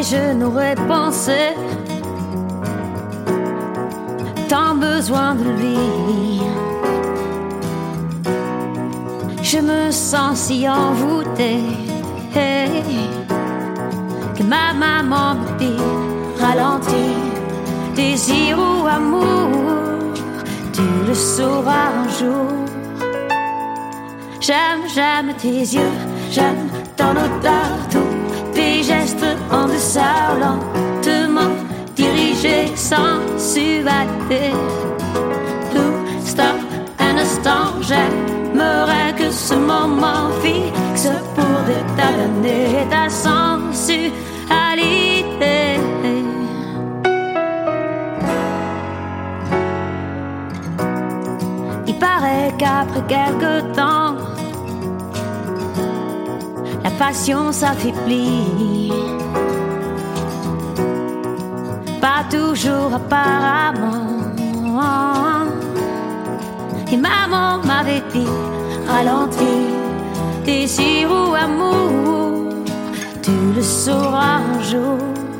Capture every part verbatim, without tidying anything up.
jamais je n'aurais pensé tant besoin de lui. Je me sens si envoûtée que ma maman me dit ralentis, désir ou amour, tu le sauras un jour. J'aime, j'aime tes yeux, j'aime ton odeur, tous tes gestes en deçà, lentement dirigés sans suavité. Tout stop un instant, j'aimerais que ce moment fixe pour des tas d'années ta sensualité. Il paraît qu'après quelque temps, la passion s'affaiblit. Pas toujours apparemment. Et maman m'avait dit ralentis, désir ou amour, tu le sauras un jour.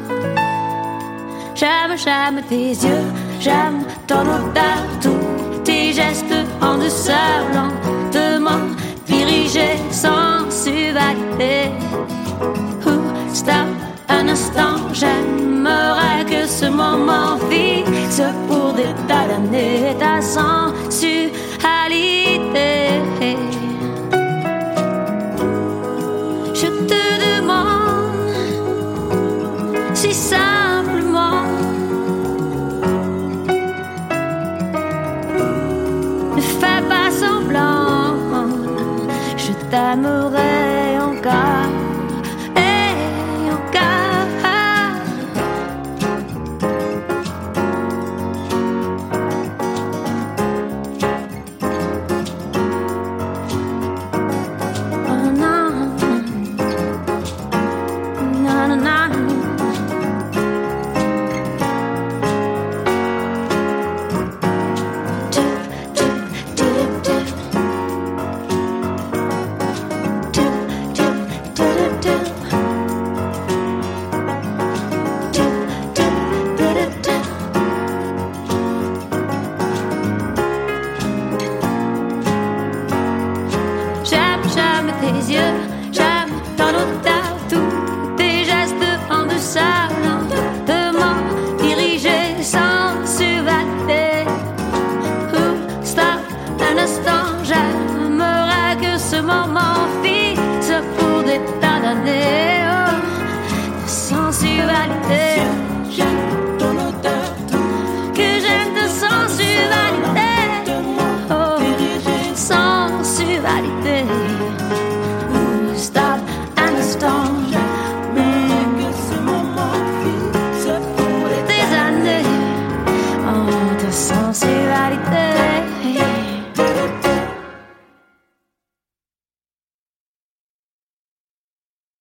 J'aime, j'aime tes yeux, j'aime ton odeur, tous tes gestes en douceur, lentement dirigés sans suavité. Stop un instant, j'aimerais que ce moment fixe pour des tas d'années ta sensualité. Je te demande si simplement ne fais pas semblant, je t'aimerai encore.